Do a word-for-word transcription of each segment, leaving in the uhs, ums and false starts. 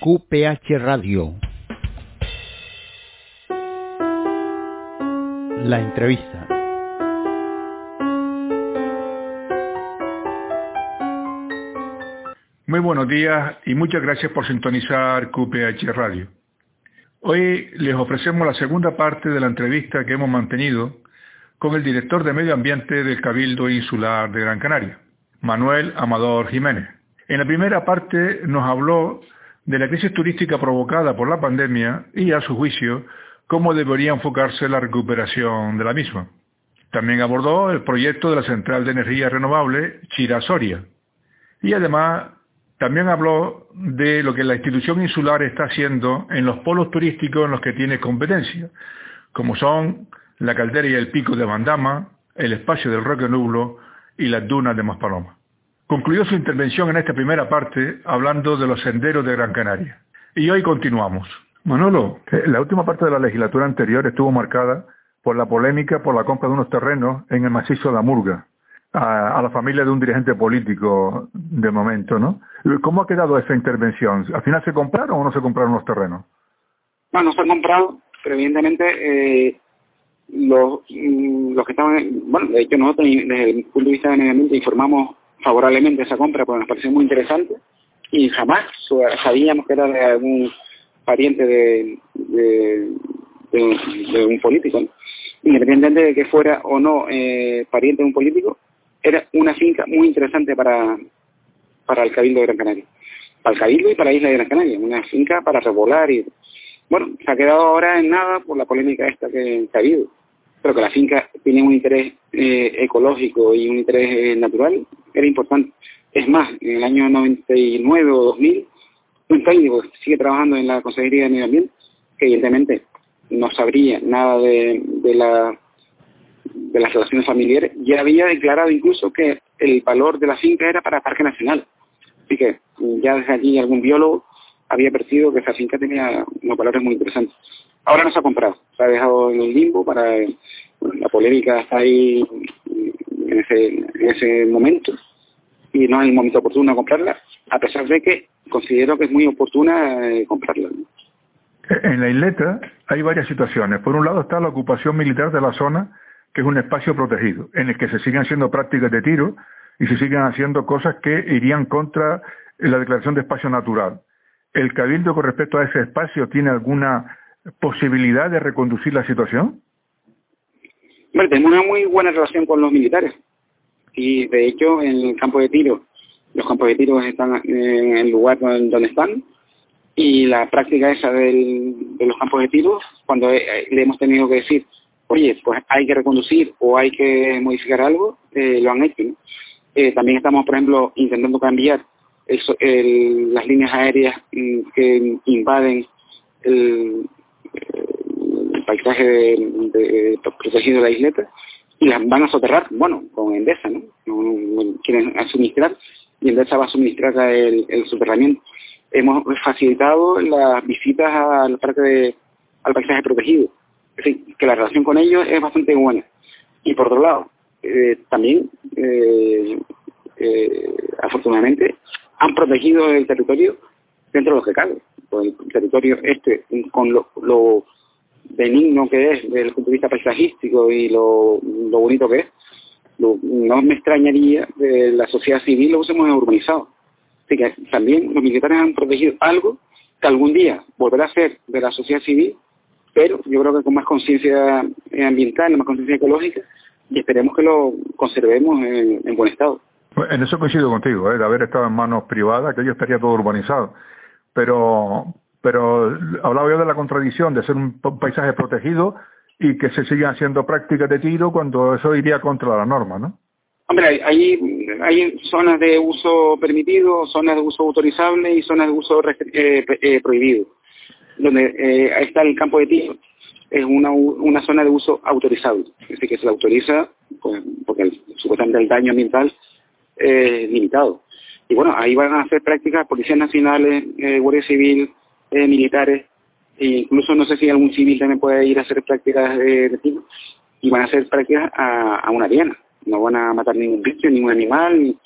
Q P H Radio. La entrevista. Muy buenos días y muchas gracias por sintonizar Q P H Radio. Hoy les ofrecemos la segunda parte de la entrevista que hemos mantenido con el director de Medio Ambiente del Cabildo Insular de Gran Canaria, Manuel Amador Jiménez. En la primera parte nos habló de la crisis turística provocada por la pandemia y, a su juicio, cómo debería enfocarse la recuperación de la misma. También abordó el proyecto de la Central de Energía Renovable Chira-Soria. Y además también habló de lo que la institución insular está haciendo en los polos turísticos en los que tiene competencia, como son la Caldera y el Pico de Bandama, el espacio del Roque Nublo y las dunas de Maspalomas. Concluyó su intervención en esta primera parte hablando de los senderos de Gran Canaria. Y hoy continuamos. Manolo, la última parte de la legislatura anterior estuvo marcada por la polémica por la compra de unos terrenos en el macizo de la Murga a, a la familia de un dirigente político de momento, ¿no? ¿Cómo ha quedado esa intervención? ¿Al final se compraron o no se compraron los terrenos? Bueno, no se han comprado, pero evidentemente eh, los, los que estaban... Bueno, de hecho nosotros desde el punto de vista de medio ambiente informamos favorablemente esa compra porque nos pareció muy interesante y jamás sabíamos que era de algún pariente de, de, de, de un político, ¿no? Independientemente de que fuera o no eh, pariente de un político, era una finca muy interesante para, para el Cabildo de Gran Canaria, para el Cabildo y para la isla de Gran Canaria, una finca para repoblar y bueno, se ha quedado ahora en nada por la polémica esta que, que ha habido, pero que la finca tiene un interés eh, ecológico y un interés eh, natural, era importante. Es más, en el año noventa y nueve o dos mil, un técnico que sigue trabajando en la Consejería de Medio Ambiente, que evidentemente no sabría nada de, de, la, de las relaciones familiares, ya había declarado incluso que el valor de la finca era para Parque Nacional. Así que ya desde allí algún biólogo había percibido que esa finca tenía unos valores muy interesantes. Ahora no se ha comprado, se ha dejado en el limbo para... Bueno, la polémica está ahí en ese, en ese momento y no es el momento oportuno de comprarla, a pesar de que considero que es muy oportuna eh, comprarla. En la isleta hay varias situaciones. Por un lado está la ocupación militar de la zona, que es un espacio protegido, en el que se siguen haciendo prácticas de tiro y se siguen haciendo cosas que irían contra la declaración de espacio natural. ¿El Cabildo con respecto a ese espacio tiene alguna posibilidad de reconducir la situación? Bueno, tenemos una muy buena relación con los militares y de hecho en el campo de tiro, los campos de tiro están en el lugar donde están y la práctica esa del, de los campos de tiro, cuando le hemos tenido que decir, oye, pues hay que reconducir o hay que modificar algo, eh, lo han hecho, ¿no? Eh, también estamos, por ejemplo, intentando cambiar el, el, las líneas aéreas que invaden el, el paisaje de, de, de, protegido de la isleta y las van a soterrar, bueno, con Endesa, ¿no? No, no quieren suministrar y Endesa va a suministrar el, el soterramiento. Hemos facilitado las visitas al parque de, al paisaje protegido. Es decir, que la relación con ellos es bastante buena. Y por otro lado, eh, también, eh, eh, afortunadamente, han protegido el territorio dentro de lo que cabe. Pues el territorio este, con lo, lo benigno que es desde el punto de vista paisajístico y lo, lo bonito que es, lo, no me extrañaría de la sociedad civil lo hubiésemos urbanizado. Así que también los militares han protegido algo que algún día volverá a ser de la sociedad civil, pero yo creo que con más conciencia ambiental, más conciencia ecológica, y esperemos que lo conservemos en, en buen estado. En eso coincido contigo, ¿eh? De haber estado en manos privadas, que ello estaría todo urbanizado. Pero pero hablaba yo de la contradicción de ser un paisaje protegido y que se sigan haciendo prácticas de tiro cuando eso iría contra la norma, ¿no? Hombre, hay, hay zonas de uso permitido, zonas de uso autorizable y zonas de uso eh, eh, prohibido. Donde eh, ahí está el campo de tiro, es una una zona de uso autorizable, es decir, que se la autoriza pues, porque el, supuestamente el daño ambiental es limitado. Y bueno, ahí van a hacer prácticas policías nacionales, eh, guardia civil, eh, militares, e incluso no sé si algún civil también puede ir a hacer prácticas de, de tiro, y van a hacer prácticas a, a una diana. No van a matar ningún bicho, ningún animal, ni,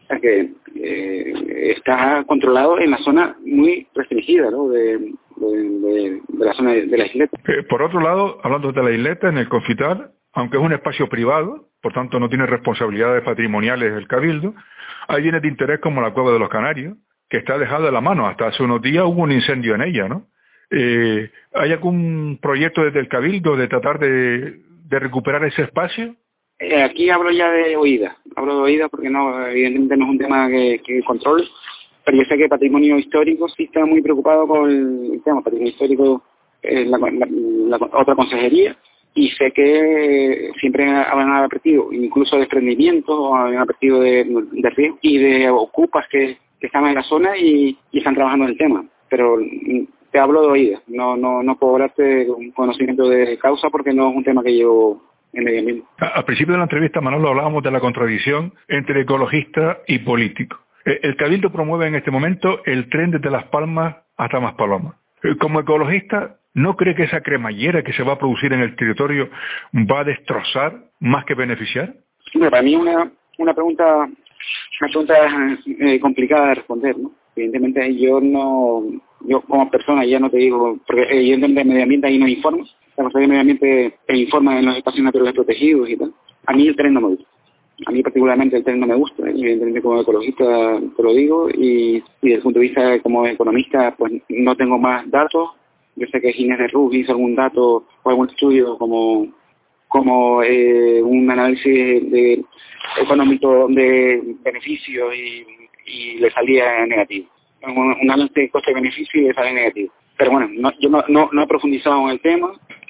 O sea que eh, está controlado en la zona muy restringida, ¿no? de, de, de, de la zona de, de la isleta. Eh, por otro lado, hablando de la isleta, en el Confitar, aunque es un espacio privado, por tanto no tiene responsabilidades patrimoniales del Cabildo, hay bienes de interés como la Cueva de los Canarios, que está dejada de la mano. Hasta hace unos días hubo un incendio en ella, ¿no? Eh, ¿Hay algún proyecto desde el Cabildo de tratar de, de recuperar ese espacio? Eh, aquí hablo ya de oídas, hablo de oídas porque no, evidentemente no es un tema que, que controle, pero yo sé que Patrimonio Histórico sí está muy preocupado con el tema. Patrimonio Histórico es la, la, la otra consejería, y sé que siempre han advertido, incluso desprendimientos, han advertido de, de riesgo y de ocupas que, que están en la zona y, y están trabajando en el tema, pero te hablo de oídas, no, no, no puedo hablarte de un conocimiento de causa porque no es un tema que llevo en medio ambiente. Al principio de la entrevista, Manolo, hablábamos de la contradicción entre ecologista y político. El Cabildo promueve en este momento el tren desde Las Palmas hasta Maspalomas. Como ecologista, ¿no cree que esa cremallera que se va a producir en el territorio va a destrozar más que beneficiar? Bueno, para mí una, una pregunta, una pregunta eh, complicada de responder, ¿no? Evidentemente yo no, yo como persona ya no te digo, porque evidentemente el medio ambiente ahí no informa, la Consejería de Medio Ambiente informa en los espacios naturales protegidos y tal. A mí el tren no me gusta. A mí particularmente el tren no me gusta, y evidentemente como ecologista te lo digo, y, y desde el punto de vista como economista pues no tengo más datos. Yo sé que Ginés de Ruz hizo algún dato o algún estudio como como eh, un análisis de económico de beneficios y, y le salía negativo. Un, un análisis de coste-beneficio y le sale negativo. Pero bueno, no, yo no, no, no he profundizado en el tema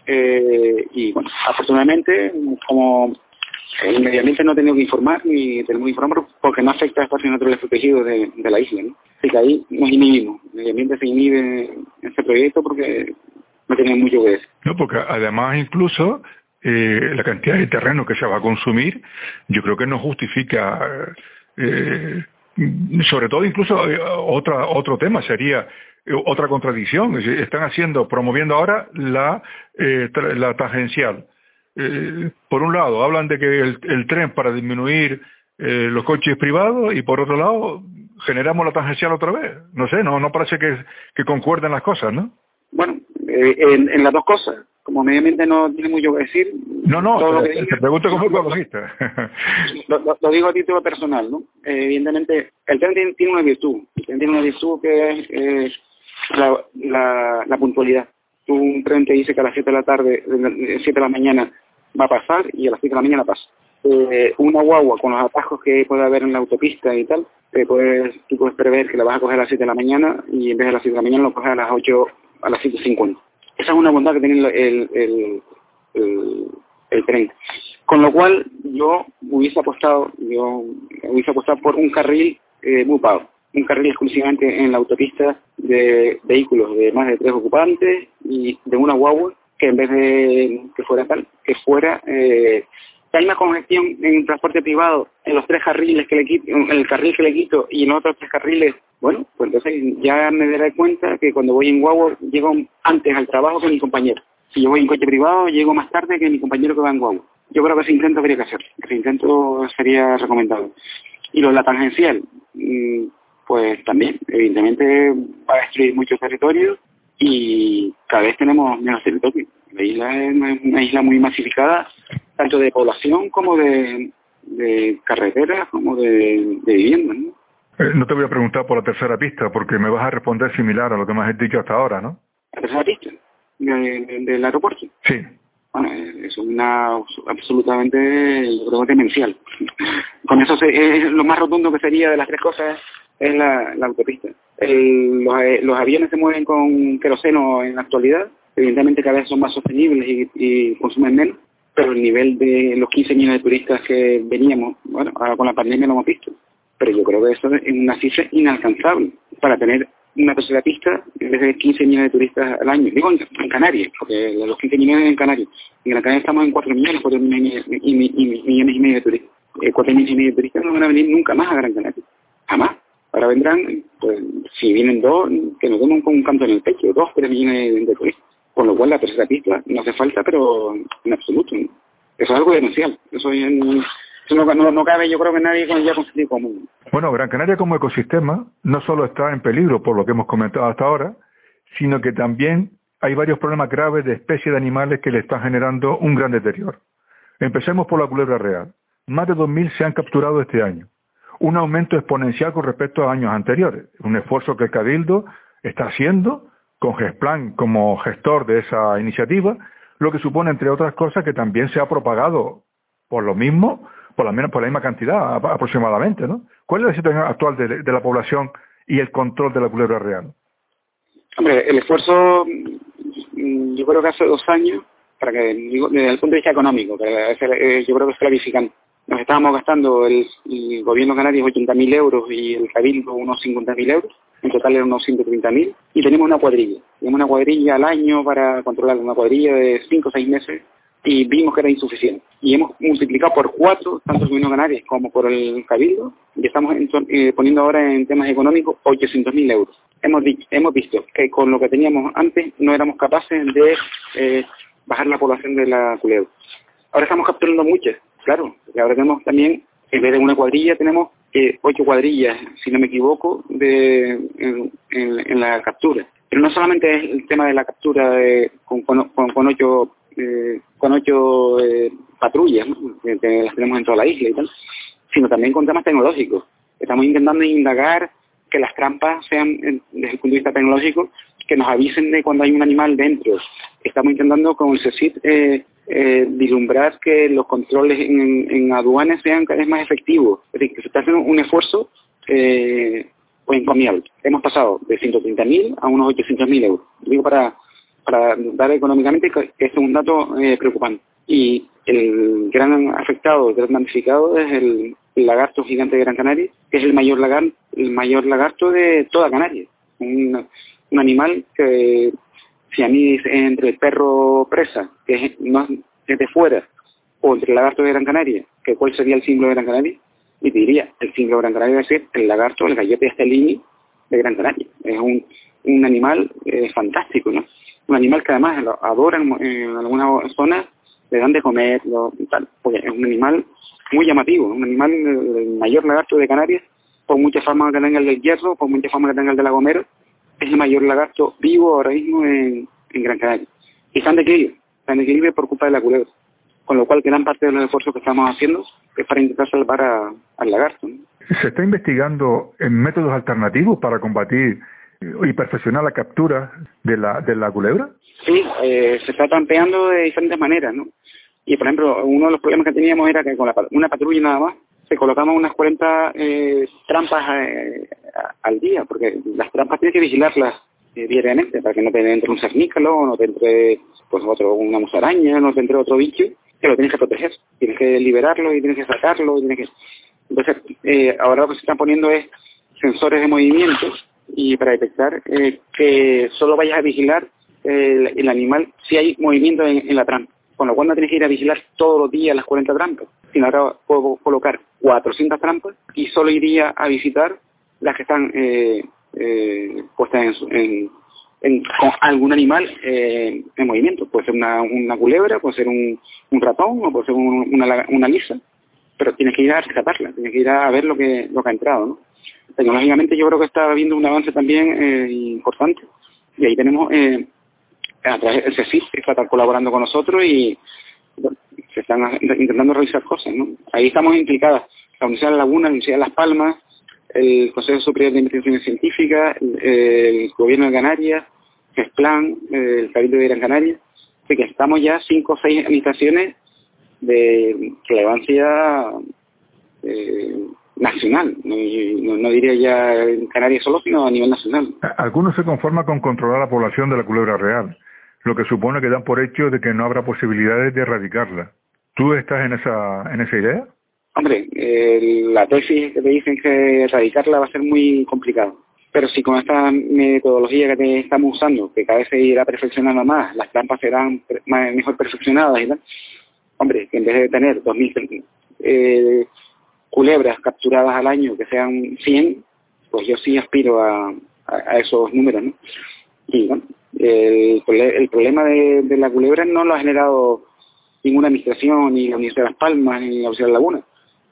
eh, y bueno, afortunadamente como el medio ambiente no ha tenido que informar ni tenemos que informar porque no afecta a espacios naturales protegidos de, de la isla, ¿no? Así que ahí nos inhibimos. El medio ambiente se inhibe en este proyecto porque no tiene mucho que decir. No, porque además incluso eh, la cantidad de terreno que se va a consumir, yo creo que no justifica, eh, sobre todo incluso eh, otra otro tema sería eh, otra contradicción. Están haciendo, promoviendo ahora la eh, la tangencial. Eh, por un lado hablan de que el, el tren para disminuir eh, los coches privados y por otro lado generamos la tangencial otra vez. No sé, no no parece que, que concuerden las cosas, ¿no? Bueno, eh, en, en las dos cosas. Como medio ambiente no tiene mucho que decir. No, no, todo te, lo que diga, te pregunto como ecologista. Lo, lo, lo digo a título personal, ¿no? Eh, evidentemente, el tren tiene, tiene una virtud. El tren tiene una virtud que es eh, la, la, la puntualidad. Tú, un tren te dice que a las siete de la tarde, a las siete de la mañana va a pasar y a las siete de la mañana pasa. Eh, una guagua con los atajos que puede haber en la autopista y tal, te puedes, tú puedes prever que la vas a coger a las siete de la mañana y en vez de a las siete de la mañana lo coges a las ocho, a las siete cincuenta. Esa es una bondad que tiene el, el, el, el, el tren. Con lo cual yo hubiese apostado, yo hubiese apostado por un carril eh, bupado, un carril exclusivamente en la autopista de vehículos de más de tres ocupantes y de una guagua que en vez de que fuera tal, que fuera eh, hay una congestión en transporte privado en los tres carriles que le quito, en el carril que le quito y en los otros tres carriles, bueno, pues entonces ya me daré cuenta que cuando voy en guagua llego antes al trabajo que mi compañero. Si yo voy en coche privado llego más tarde que mi compañero que va en guagua. Yo creo que ese intento habría que hacer, ese intento sería recomendable. Y lo de la tangencial, pues también, evidentemente va a destruir muchos territorios y cada vez tenemos menos territorio. La isla es una, una isla muy masificada, tanto de población como de, de carreteras, como de, de viviendas, ¿no? Eh, no te voy a preguntar por la tercera pista, porque me vas a responder similar a lo que me has dicho hasta ahora, ¿no? ¿La tercera pista? De, de, ¿Del aeropuerto? Sí. Bueno, es una absolutamente, yo creo, demencial. Con eso se, es lo más rotundo que sería de las tres cosas es la, la autopista. El, los, los aviones se mueven con queroseno en la actualidad, evidentemente cada vez son más sostenibles y, y consumen menos, pero el nivel de los quince millones de turistas que veníamos, bueno, ahora con la pandemia lo hemos visto, pero yo creo que eso es una cifra inalcanzable para tener una tercera pista en vez de quince millones de turistas al año. Digo en, en Canarias, porque los quince millones en Canarias. En Gran Canaria estamos en cuatro millones, cuatro millones y, y, y, millones y medio de turistas. Eh, cuatro millones y medio de turistas no van a venir nunca más a Gran Canaria. Jamás. Ahora vendrán, pues, si vienen dos, que nos den con un canto en el pecho, dos, tres millones de, de turistas. Con lo cual la tercera pista no hace falta, pero en absoluto, ¿no? Eso es algo demencial. Eso es, Eso no, no, no cabe, yo creo que nadie con, ya con sentido común. Bueno, Gran Canaria como ecosistema no solo está en peligro por lo que hemos comentado hasta ahora, sino que también hay varios problemas graves de especies de animales que le están generando un gran deterioro. Empecemos por la culebra real. Más de dos mil se han capturado este año. Un aumento exponencial con respecto a años anteriores. Un esfuerzo que el Cabildo está haciendo con Gesplan como gestor de esa iniciativa, lo que supone, entre otras cosas, que también se ha propagado por lo mismo, por la, menos, por la misma cantidad aproximadamente, ¿no? ¿Cuál es la situación actual de, de la población y el control de la culebra real? Hombre, el esfuerzo, yo creo que hace dos años, para que digo, desde el punto de vista económico, que es, yo creo que es clarificante. Nos estábamos gastando el, el gobierno canario ochenta mil euros y el Cabildo unos cincuenta mil euros. En total eran unos ciento treinta mil, y tenemos una cuadrilla. Tenemos una cuadrilla al año para controlar, una cuadrilla de cinco o seis meses, y vimos que era insuficiente. Y hemos multiplicado por cuatro, tanto el gobierno canario como por el Cabildo, y estamos en, eh, poniendo ahora en temas económicos ochocientos mil euros. Hemos, dicho, hemos visto que con lo que teníamos antes no éramos capaces de eh, bajar la población de la culebra. Ahora estamos capturando muchas, claro, y ahora tenemos también, en vez de una cuadrilla, tenemos eh, ocho cuadrillas, si no me equivoco, de en, en, en la captura. Pero no solamente es el tema de la captura de, con, con, con, con ocho, eh, con ocho eh, patrullas, ¿no? que, que las tenemos en toda la isla y tal, sino también con temas tecnológicos. Estamos intentando indagar que las trampas sean, desde el punto de vista tecnológico, que nos avisen de cuando hay un animal dentro. Estamos intentando con el CECIT eh, eh, vislumbrar que los controles en, en aduanas sean cada vez más efectivos. Es decir, que se está haciendo un esfuerzo eh, pues encomiable. Hemos pasado de ciento treinta mil a unos ochocientos mil euros. Digo para, para dar económicamente que este es un dato eh, preocupante. Y el gran afectado, el gran damnificado es el, el lagarto gigante de Gran Canaria, que es el mayor lagarto, el mayor lagarto de toda Canarias. Un, un animal que, si a mí es entre el perro presa, que es, no, es de fuera, o entre el lagarto de Gran Canaria, que cuál sería el símbolo de Gran Canaria, y te diría, el símbolo de Gran Canaria debe ser el lagarto, el gallote estelini de Gran Canaria. Es un, un animal eh, fantástico, ¿no? Un animal que además lo adoran en algunas zonas, le dan de comer, lo, tal, porque es un animal muy llamativo, un animal, el mayor lagarto de Canarias, por mucha fama que tenga el del Hierro, por mucha fama que tenga el de La Gomera, es el mayor lagarto vivo ahora mismo en, en Gran Canaria. Y está en declive, está en declive por culpa de la culebra. Con lo cual, gran parte de los esfuerzos que estamos haciendo es para intentar salvar a, al lagarto, ¿no? ¿Se está investigando en métodos alternativos para combatir y perfeccionar la captura de la, de la culebra? Sí, eh, se está trampeando de diferentes maneras, ¿no? Y, por ejemplo, uno de los problemas que teníamos era que con la, una patrulla nada más se colocaban unas cuarenta eh, trampas eh, al día, porque las trampas tienes que vigilarlas eh, diariamente para que no te entre un cernícalo, no te entre pues otro, una musaraña, no te entre otro bicho, que lo tienes que proteger. Tienes que liberarlo y tienes que sacarlo. Y tienes que... Entonces, eh, ahora lo que se están poniendo es sensores de movimiento y para detectar eh, que solo vayas a vigilar eh, el, el animal si hay movimiento en, en la trampa. Con lo cual no tienes que ir a vigilar todos los días las cuarenta trampas, sino ahora puedo colocar cuatrocientas trampas y solo iría a visitar las que están eh, eh, puestas en, en, en, con algún animal eh, en movimiento. Puede ser una, una culebra, puede ser un, un ratón o puede ser un, una, una lisa, pero tienes que ir a rescatarla, tienes que ir a ver lo que, lo que ha entrado, ¿no? Tecnológicamente yo creo que está habiendo un avance también eh, importante, y ahí tenemos eh, a través del CECIT que está colaborando con nosotros y bueno, se están intentando realizar cosas, ¿no? Ahí estamos implicadas la Universidad de la Laguna, la Universidad de Las Palmas, el Consejo Superior de Investigaciones Científicas, el, el Gobierno de Canarias, Gesplan, el Cabildo de Gran Canaria, así que estamos ya cinco o seis administraciones de relevancia eh, nacional, no, no, no diría ya en Canarias solo, sino a nivel nacional. Algunos se conforman con controlar la población de la culebra real, lo que supone que dan por hecho de que no habrá posibilidades de erradicarla. ¿Tú estás en esa en esa idea? Hombre, eh, la tesis que te dicen que erradicarla va a ser muy complicado. Pero si con esta metodología que te estamos usando, que cada vez se irá perfeccionando más, las trampas serán más, mejor perfeccionadas y tal, hombre, que en vez de tener dos mil eh, culebras capturadas al año, que sean cien, pues yo sí aspiro a, a, a esos números, ¿no? Y bueno, el, el problema de, de la culebra no lo ha generado ninguna administración, ni la Universidad de Las Palmas, ni la Universidad de La Laguna.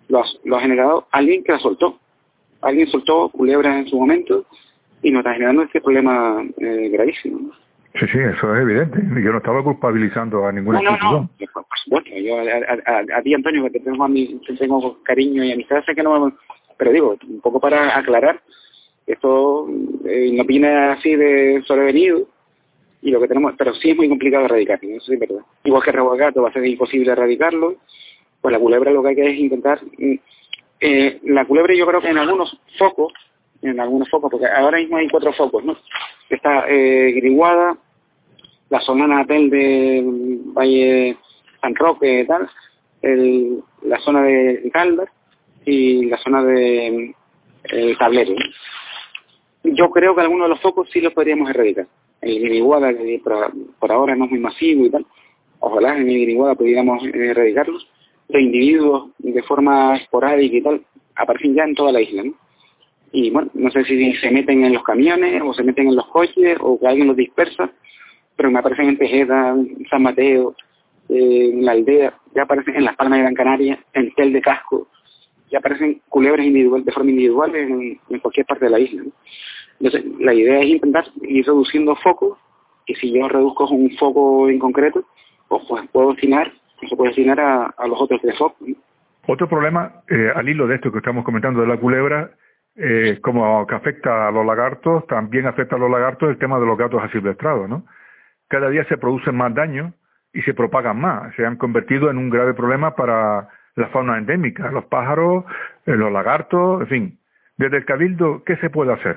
lo ha, lo ha generado alguien que la soltó. Alguien soltó culebras en su momento y nos está generando este problema eh, gravísimo. Sí, sí, eso es evidente. Yo no estaba culpabilizando a ninguna no, institución. No, no, por supuesto. Yo a, a, a ti, Antonio, que te tengo, a mí, te tengo cariño y amistad, sé que no... Pero digo, un poco para aclarar, esto eh, no viene así de sobrevenido, y lo que tenemos, pero sí es muy complicado erradicarlo, ¿no? Eso sí es verdad. Igual que el rehuagato va a ser imposible erradicarlo, pues la culebra lo que hay que es intentar... Eh, la culebra yo creo que en algunos focos, en algunos focos, porque ahora mismo hay cuatro focos, ¿no? Está eh, Griguada, la zona natal de Valle San Roque, tal, el, la zona de Caldas y la zona de el Tablero. Yo creo que algunos de los focos sí los podríamos erradicar. El Griguada, que por, por ahora no es muy masivo y tal, ojalá en el Griguada pudiéramos erradicarlos. Los individuos de forma esporádica y tal aparecen ya en toda la isla, ¿no? Y bueno, no sé si se meten en los camiones o se meten en los coches o que alguien los dispersa, pero me aparecen en Tejeda, en San Mateo, eh, en la aldea, ya aparecen en Las Palmas de Gran Canaria, en Tel de Casco, ya aparecen culebras individual, de forma individual en, en cualquier parte de la isla, ¿no? Entonces, la idea es intentar ir reduciendo focos, y si yo reduzco un foco en concreto, pues, pues puedo destinar, se puede destinar a, a los otros tres focos, ¿no? Otro problema, eh, al hilo de esto que estamos comentando de la culebra, eh, como que afecta a los lagartos, también afecta a los lagartos el tema de los gatos asilvestrados, ¿no? Cada día se producen más daños y se propagan más. Se han convertido en un grave problema para la fauna endémica, los pájaros, eh, los lagartos, en fin. Desde el Cabildo, ¿qué se puede hacer?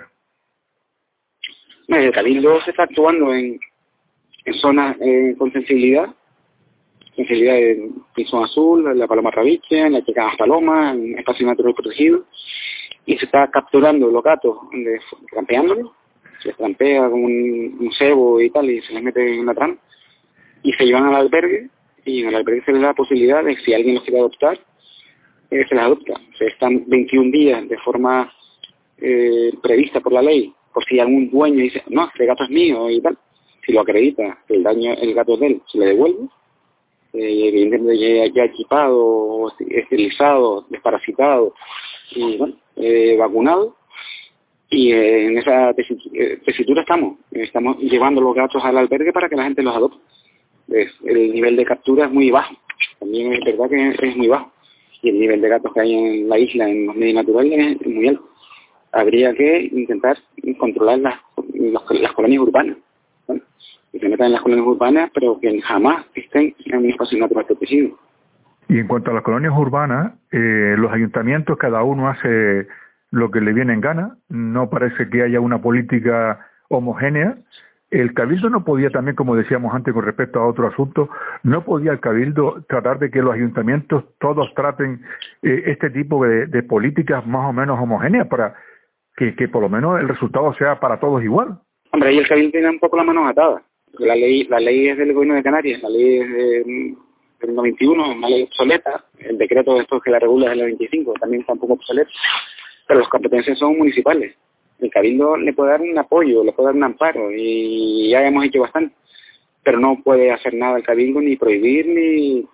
El Cabildo se está actuando en, en zonas eh, con sensibilidad, sensibilidad en Pinzón Azul, en la Paloma Rabiche, en la Pequeñas Palomas, en espacio natural protegido, y se está capturando los gatos, de, trampeándolos, se les trampea con un, un cebo y tal, y se les mete en una trampa, y se llevan al albergue, y en el albergue se les da la posibilidad de que si alguien los quiere adoptar, eh, se les adopta. Se están veintiún días de forma eh, prevista por la ley, por si algún dueño dice, no, este gato es mío y tal, si lo acredita, que el daño, el gato es de él, se le devuelve, eh, evidentemente ya, ya equipado, esterilizado, desparasitado y bueno, eh, vacunado, y eh, en esa tesitura estamos, estamos llevando los gatos al albergue para que la gente los adopte. Es, el nivel de captura es muy bajo, también es verdad que es, es muy bajo, y el nivel de gatos que hay en la isla, en los medios naturales, es muy alto. Habría que intentar controlar las, las, las colonias urbanas, ¿no? Que se metan en las colonias urbanas, pero que jamás estén en un espacio natural protegido. Y en cuanto a las colonias urbanas, eh, los ayuntamientos, cada uno hace lo que le viene en gana, no parece que haya una política homogénea. El Cabildo no podía también, como decíamos antes con respecto a otro asunto, no podía el Cabildo tratar de que los ayuntamientos todos traten eh, este tipo de, de políticas más o menos homogéneas para que, que por lo menos el resultado sea para todos igual. Hombre, ahí el Cabildo tiene un poco las manos atadas. La ley, la ley es del Gobierno de Canarias, la ley es de, del noventa y uno, una ley obsoleta. El decreto de estos que la regula es del noventa y cinco, también está un poco obsoleto. Pero las competencias son municipales. El Cabildo le puede dar un apoyo, le puede dar un amparo, y ya hemos hecho bastante. Pero no puede hacer nada el Cabildo, ni prohibir, ni...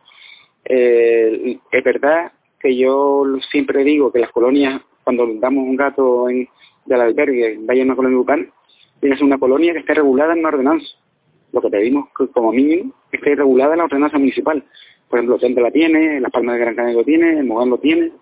Eh, es verdad que yo siempre digo que las colonias, cuando damos un gato en, del albergue, vaya a una colonia urbana, tiene que ser una colonia que esté regulada en una ordenanza. Lo que pedimos que como mínimo esté regulada en la ordenanza municipal. Por ejemplo, Tente la tiene, Las Palmas de Gran Canaria lo tiene, el Mogán lo tiene,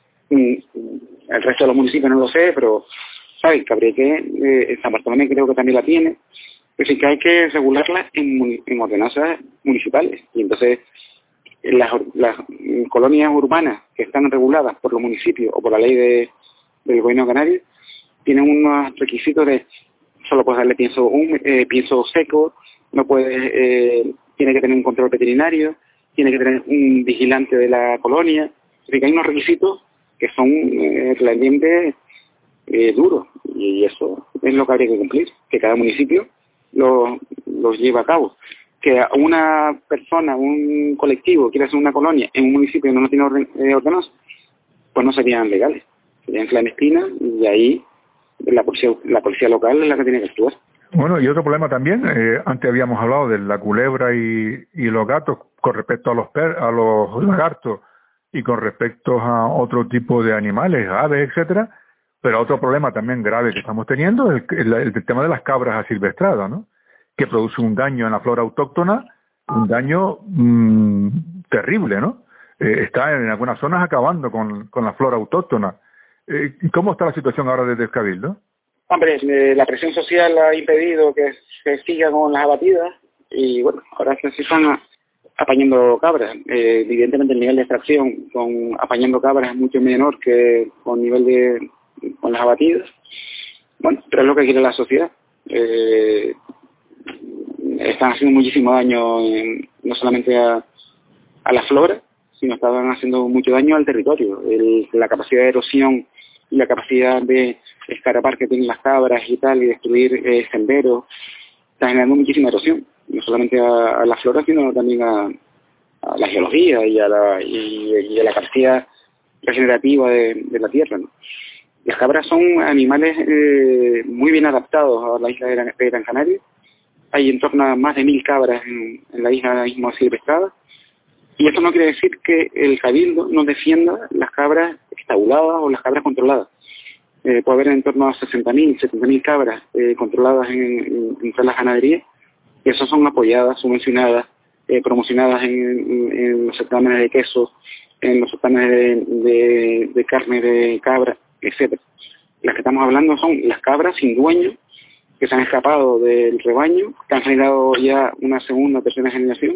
el resto de los municipios no lo sé, pero ¿sabes? Cabriqué, eh, San Bartolomé creo que también la tiene. Es decir, que hay que regularla en, en ordenanzas municipales. Y entonces las, las colonias urbanas que están reguladas por los municipios o por la ley de, del Gobierno Canario tienen unos requisitos de solo puedes darle pienso, un, eh, pienso seco, no puedes, eh, tiene que tener un control veterinario, tiene que tener un vigilante de la colonia. Es decir, que hay unos requisitos que son eh, relativamente eh, duros, y eso es lo que habría que cumplir, que cada municipio lo, los lleva a cabo. Que una persona, un colectivo quiera hacer una colonia en un municipio que no tiene orden, eh, ordenanza, pues no serían legales, serían clandestinas, y ahí la policía, la policía local es la que tiene que actuar. Bueno, y otro problema también, eh, antes habíamos hablado de la culebra y, y los gatos con respecto a los per, a los lagartos. y con respecto a otro tipo de animales, aves, etcétera. Pero otro problema también grave que estamos teniendo es el, el, el tema de las cabras asilvestradas, ¿no? Que produce un daño en la flora autóctona, un daño mmm, terrible, ¿no? Eh, está en algunas zonas acabando con, con la flora autóctona. Eh, ¿Cómo está la situación ahora desde el Cabildo? Hombre, eh, la presión social ha impedido que se siga con las abatidas y bueno, ahora se están apañando cabras. Eh, evidentemente el nivel de extracción con apañando cabras es mucho menor que con nivel de con las abatidas. Bueno, pero es lo que quiere la sociedad. Eh, están haciendo muchísimo daño en, no solamente a, a la flora, sino estaban haciendo mucho daño al territorio. El, la capacidad de erosión y la capacidad de escarapar que tienen las cabras y tal, y destruir eh, senderos, está generando muchísima erosión, no solamente a, a la flora, sino también a, a la geología y a la, y, y a la capacidad regenerativa de, de la tierra, ¿no? Las cabras son animales eh, muy bien adaptados a la isla de Gran, de Gran Canaria. Hay en torno a más de mil cabras en, en la isla ahora mismo silvestradas. Y eso no quiere decir que el Cabildo no defienda las cabras estabuladas o las cabras controladas. Eh, puede haber en torno a sesenta mil, setenta mil cabras eh, controladas en, en, en todas las ganaderías. Y esas son apoyadas, subvencionadas, eh, promocionadas en, en, en los certámenes de queso, en los certámenes de, de, de carne de cabra, etcétera. Las que estamos hablando son las cabras sin dueño que se han escapado del rebaño, que han generado ya una segunda o tercera generación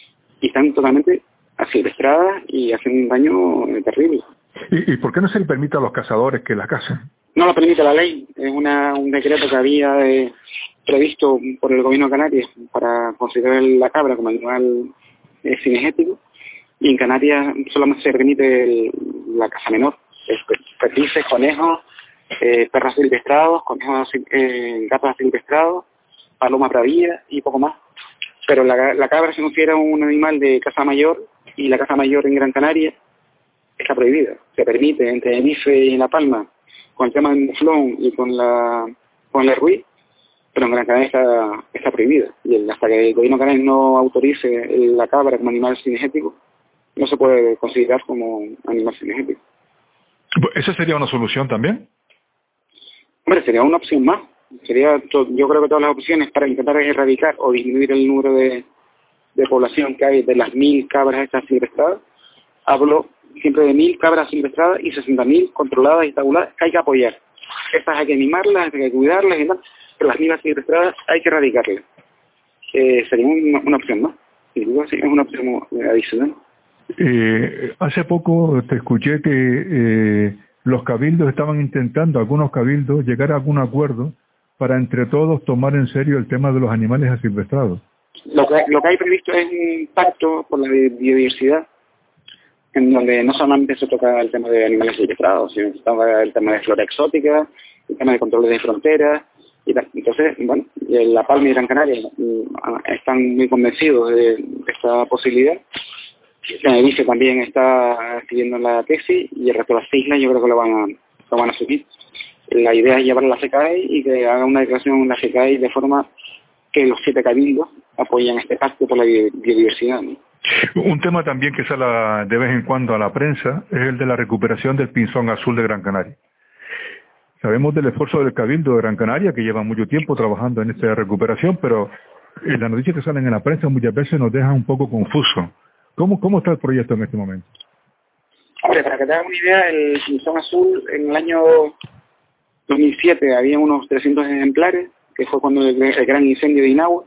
y están totalmente asilvestradas y hacen un daño terrible. ¿Y, ¿Y por qué no se le permite a los cazadores que la cacen? No lo permite la ley. Es una, un decreto que había eh, previsto por el gobierno de Canarias para considerar la cabra como animal eh, cinegético, y en Canarias solamente se permite el, la caza menor. Perdices, conejos, eh, perros silvestrados, conejos, eh, gatos silvestrados, paloma bravía y poco más. Pero la, la cabra se considera un animal de caza mayor, y la caza mayor en Gran Canaria está prohibida. Se permite en Tenerife y en La Palma con el tema del muflón y con la con la ruiz, pero en Gran Canaria está, está prohibida. Y el, hasta que el gobierno canario no autorice la cabra como animal cinegético, no se puede considerar como animal cinegético. ¿Esa sería una solución también? Hombre, sería una opción más. Sería, yo creo que todas las opciones para intentar erradicar o disminuir el número de, de población que hay de las mil cabras estas silvestradas. Hablo siempre de mil cabras silvestradas y sesenta mil controladas y tabuladas que hay que apoyar. Estas hay que mimarlas, hay que cuidarlas y tal, pero las mil silvestradas hay que erradicarlas. Eh, sería una, una opción más. Y digo, sí, es una opción adicional. Eh, hace poco te escuché que eh, los cabildos estaban intentando, algunos cabildos, llegar a algún acuerdo para entre todos tomar en serio el tema de los animales asilvestrados. Lo que, lo que hay previsto es un pacto por la biodiversidad, en donde no solamente se toca el tema de animales asilvestrados, sino que se toca el tema de flora exótica, el tema de controles de fronteras y tal. Entonces, bueno, La Palma y Gran Canaria están muy convencidos de esta posibilidad. Tenerife también está siguiendo la tesis, y el resto de las islas yo creo que lo van a, lo van a subir. La idea es llevarla a la F E C A I y que haga una declaración en la F E C A I de forma que los siete cabildos apoyen este pacto por la biodiversidad, ¿no? Un tema también que sale de vez en cuando a la prensa es el de la recuperación del pinzón azul de Gran Canaria. Sabemos del esfuerzo del Cabildo de Gran Canaria, que lleva mucho tiempo trabajando en esta recuperación, pero las noticias que salen en la prensa muchas veces nos dejan un poco confusos. ¿Cómo, ¿Cómo está el proyecto en este momento? Hombre, para que te hagas una idea, el pinzón azul en el año dos mil siete había unos trescientos ejemplares, que fue cuando el, el gran incendio de Inagua,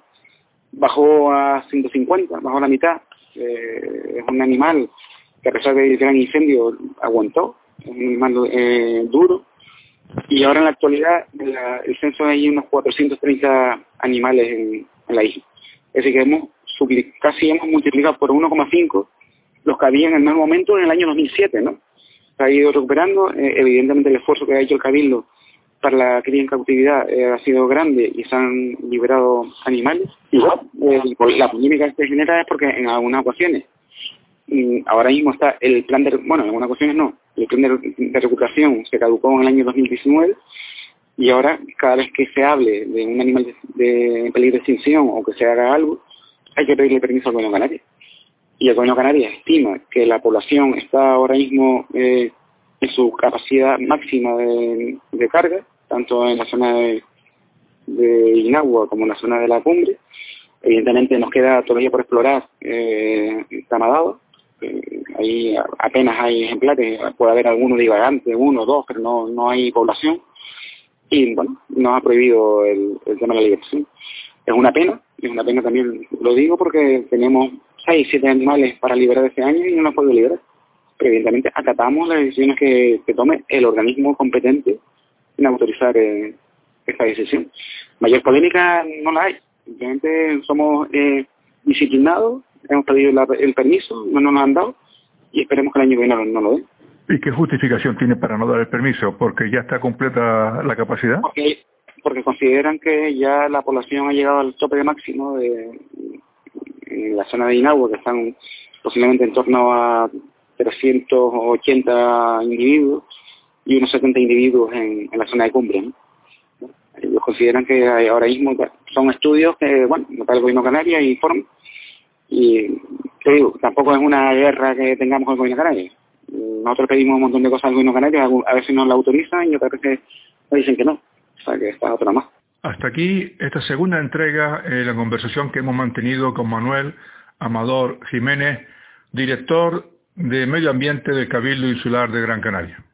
bajó a ciento cincuenta, bajó a la mitad. Eh, es un animal que a pesar del gran incendio aguantó, es un animal eh, duro, y ahora en la actualidad la, el censo hay unos cuatrocientos treinta animales en, en la isla. Es decir, que hemos casi hemos multiplicado por uno coma cinco los que había en el mismo momento en el año dos mil siete, ¿no? Se ha ido recuperando. Eh, evidentemente el esfuerzo que ha hecho el Cabildo para la cría en cautividad eh, ha sido grande y se han liberado animales. Y bueno, eh, la polémica que se genera es porque en algunas ocasiones, y ahora mismo está el plan de, bueno, en algunas ocasiones no, el plan de, de recuperación se caducó en el año dos mil diecinueve, y ahora cada vez que se hable de un animal de, de peligro de extinción o que se haga algo, hay que pedirle permiso al gobierno canario. y el Gobierno de Canarias estima que la población está ahora mismo eh, en su capacidad máxima de, de carga, tanto en la zona de, de Inagua como en la zona de la cumbre. Evidentemente nos queda todavía por explorar eh, Tamadao. Eh, ahí apenas hay ejemplares, puede haber algunos divagantes, uno o dos, pero no, no hay población. Y bueno, nos ha prohibido el, el tema de la liberación. Es una pena, es una pena también, lo digo porque tenemos seis, siete animales para liberar este año y no nos puedo liberar. Pero evidentemente acatamos las decisiones que, que tome el organismo competente en autorizar eh, esta decisión. Mayor polémica no la hay. Simplemente somos eh, disciplinados, hemos pedido la, el permiso, no nos lo han dado y esperemos que el año que viene no, no lo den. ¿Y qué justificación tiene para no dar el permiso? ¿Porque ya está completa la capacidad? Porque, porque consideran que ya la población ha llegado al tope de máximo de, en la zona de Inagua, que están posiblemente en torno a trescientos ochenta individuos y unos setenta individuos en, en la zona de cumbre, ¿no? Ellos consideran que hay, ahora mismo son estudios que, bueno, para el Gobierno de Canarias informan, y te digo, tampoco es una guerra que tengamos con el Gobierno de Canarias. Nosotros pedimos un montón de cosas al Gobierno de Canarias, a veces nos la autorizan y otras veces nos dicen que no, o sea que está otra más. Hasta aquí esta segunda entrega, eh, la conversación que hemos mantenido con Manuel Amador Jiménez, director de Medio Ambiente del Cabildo Insular de Gran Canaria.